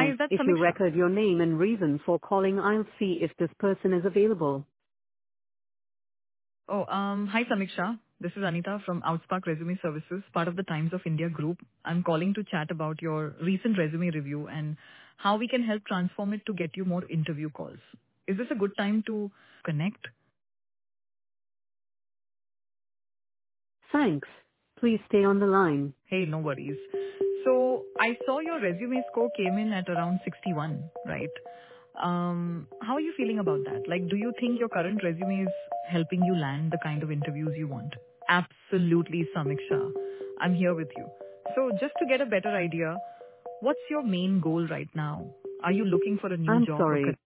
Hi, fine. is that If you Samiksha? record your name and reason for calling, I'll see if this person is available. Hi, Samiksha. This is Anita from Outspark Resume Services, part of the Times of India group. I'm calling to chat about your recent resume review and how we can help transform it to get you more interview calls. Is this a good time to connect? Thanks. Please stay on the line. Hey, no worries. So I saw your resume score came in at around 61, right? How are you feeling about that? Like, do you think your current resume is helping you land the kind of interviews you want? Absolutely, Samiksha. I'm here with you. So just to get a better idea, what's your main goal right now? Are you looking for a new I'm job or sorry.